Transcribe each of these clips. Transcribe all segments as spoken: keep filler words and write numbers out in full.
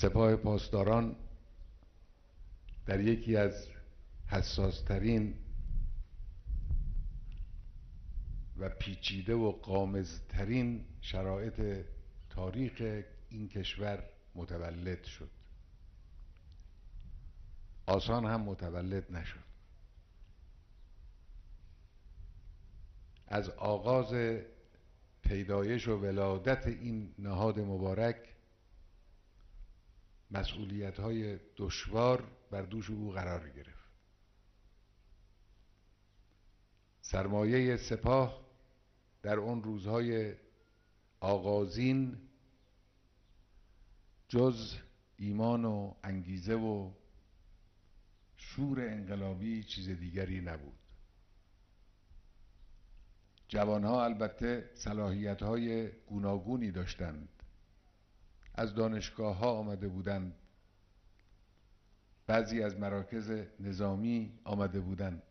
سپاه پاسداران در یکی از حساسترین و پیچیده و غامضترین شرایط تاریخ این کشور متولد شد. آسان هم متولد نشد. از آغاز پیدایش و ولادت این نهاد مبارک مسئولیت‌های دشوار بر دوش او قرار گرفت. سرمایه سپاه در اون روزهای آغازین جز ایمان و انگیزه و شور انقلابی چیز دیگری نبود. جوانها البته صلاحیت‌های گوناگونی داشتند. از دانشگاه‌ها آمده بودند، بعضی از مراکز نظامی آمده بودند،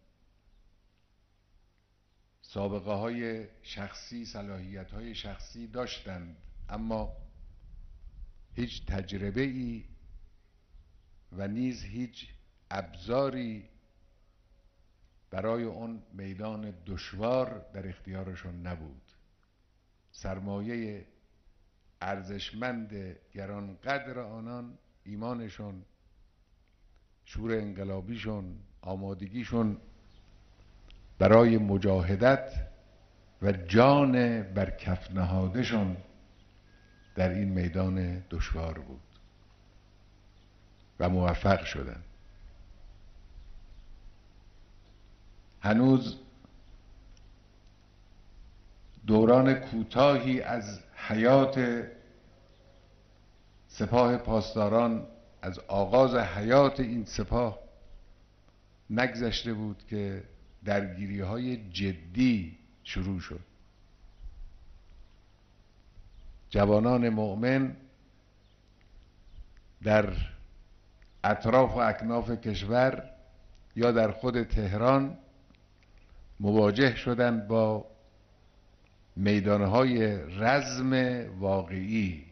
سابقه های شخصی، صلاحیت های شخصی داشتند، اما هیچ تجربه ای و نیز هیچ ابزاری برای اون میدان دشوار در اختیارشون نبود. سرمایه ارزشمند گرانقدر آنان ایمانشون، شور انقلابیشون، آمادگیشون برای مجاهدت و جان بر کف نهادشون در این میدان دشوار بود و موفق شدند. هنوز دوران کوتاهی از حیات سپاه پاسداران، از آغاز حیات این سپاه نگذشته بود که درگیری های جدی شروع شد. جوانان مؤمن در اطراف و اکناف کشور یا در خود تهران مواجه شدند با میدانهای رزم واقعی.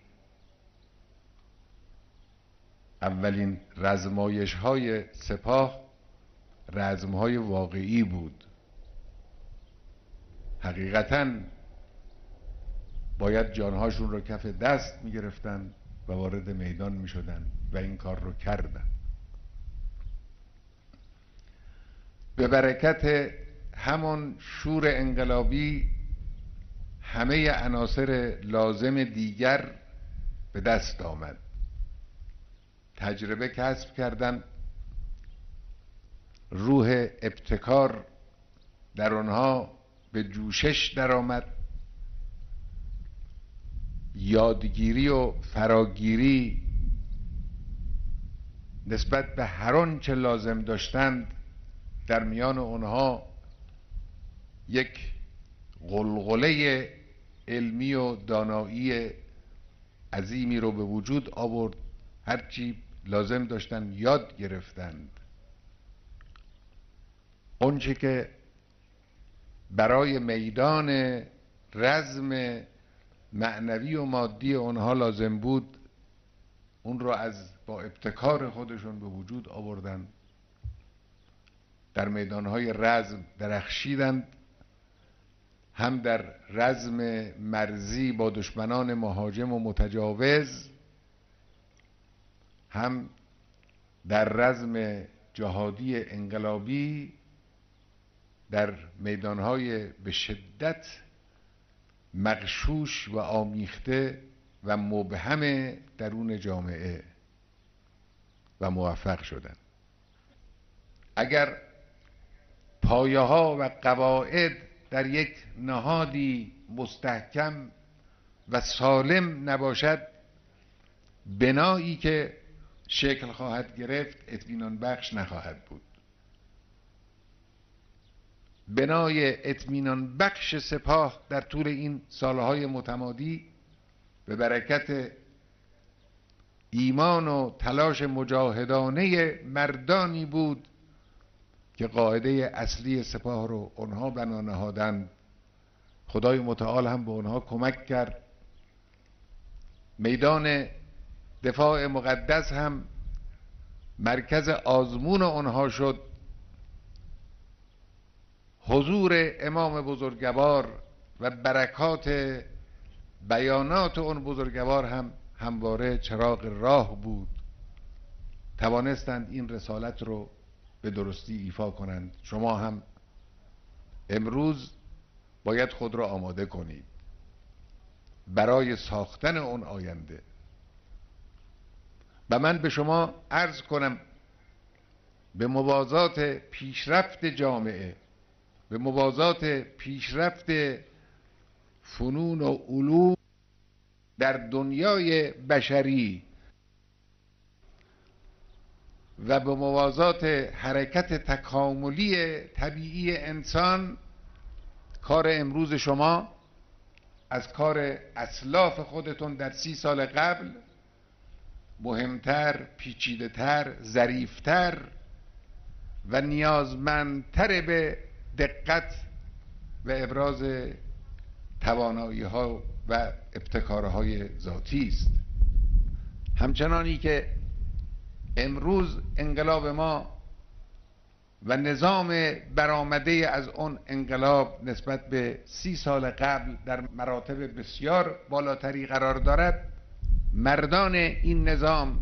اولین رزمایش های سپاه رزم های واقعی بود. حقیقتاً باید جانهاشون رو کف دست می گرفتن و وارد میدان می شدن و این کار رو کردن. به برکت همون شور انقلابی همه عناصر لازم دیگر به دست آمد. تجربه کسب کردن، روح ابتکار در آنها به جوشش درآمد، یادگیری و فراگیری نسبت به هر آنچه لازم داشتند در میان آنها یک غلغله علمی و دانایی عظیمی رو به وجود آورد. هرچی لازم داشتن یاد گرفتند. اونچه که برای میدان رزم معنوی و مادی اونها لازم بود اون رو از با ابتکار خودشون به وجود آوردن. در میدانهای رزم درخشیدند، هم در رزم مرزی با دشمنان مهاجم و متجاوز، هم در رزم جهادی انقلابی، در میدانهای به شدت مغشوش و آمیخته و مبهم درون جامعه و موفق شدند. اگر پایه ها و قواعد در یک نهادی مستحکم و سالم نباشد، بنایی که شکل خواهد گرفت اطمینان بخش نخواهد بود. بنای اطمینان بخش سپاه در طول این سالهای متمادی به برکت ایمان و تلاش مجاهدانه مردانی بود که قاعده اصلی سپاه رو اونها بنا نهادند. خدای متعال هم به اونها کمک کرد. میدان دفاع مقدس هم مرکز آزمون اونها شد. حضور امام بزرگوار و برکات بیانات اون بزرگوار هم همواره چراغ راه بود. توانستند این رسالت رو به درستی ایفا کنند. شما هم امروز باید خود را آماده کنید برای ساختن اون آینده. و من به شما عرض کنم به موازات پیشرفت جامعه، به موازات پیشرفت فنون و علوم در دنیای بشری و به موازات حرکت تکاملی طبیعی انسان، کار امروز شما از کار اسلاف خودتون در سی سال قبل مهمتر، پیچیده‌تر، ظریف‌تر و نیازمندتر به دقت و ابراز توانایی‌ها و ابتکارهای ذاتی است. همچنانی که امروز انقلاب ما و نظام برآمده از اون انقلاب نسبت به سی سال قبل در مراتب بسیار بالاتری قرار دارد، مردان این نظام،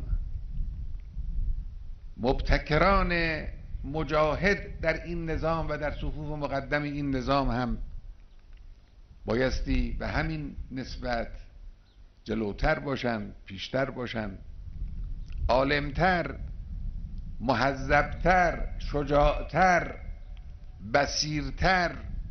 مبتکران مجاهد در این نظام و در صفوف مقدم این نظام هم بایستی به همین نسبت جلوتر باشند، پیشتر باشند، عالمتر، مهذبتر، شجاعتر، بصیرتر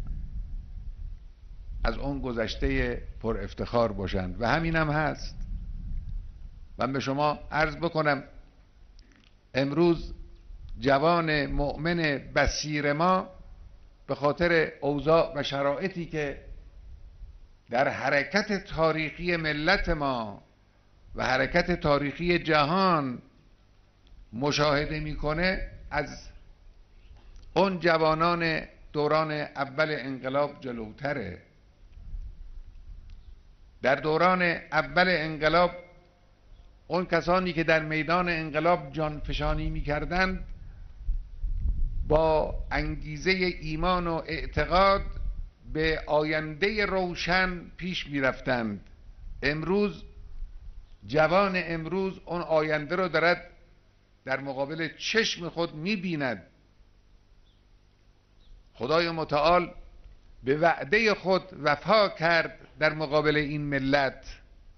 از اون گذشته پر افتخار باشند. و همین هم هست. من به شما عرض بکنم امروز جوان مؤمن بصیر ما به خاطر اوضاع و شرایطی که در حرکت تاریخی ملت ما و حرکت تاریخی جهان مشاهده میکنه، از اون جوانان دوران اول انقلاب جلوتره. در دوران اول انقلاب اون کسانی که در میدان انقلاب جانفشانی میکردند با انگیزه ایمان و اعتقاد به آینده روشن پیش میرفتند. امروز جوان امروز اون آینده رو دارد در مقابل چشم خود میبیند. خدای متعال به وعده خود وفا کرد در مقابل این ملت.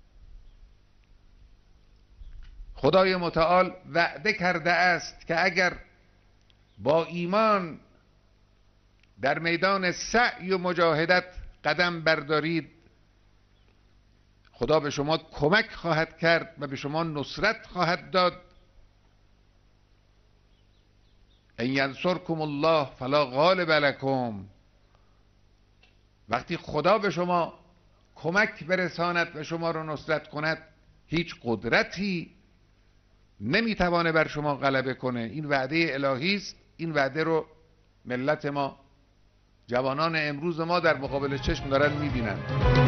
خدای متعال وعده کرده است که اگر با ایمان در میدان سعی و مجاهدت قدم بردارید، خدا به شما کمک خواهد کرد و به شما نصرت خواهد داد. ان ینصرکم الله فلا غالب لکم. وقتی خدا به شما کمک برساند و شما رو نصرت کند، هیچ قدرتی نمیتوانه بر شما غلبه کنه. این وعده الهی است. این وعده رو ملت ما، جوانان امروز ما در مقابل چشم دارن میبینن.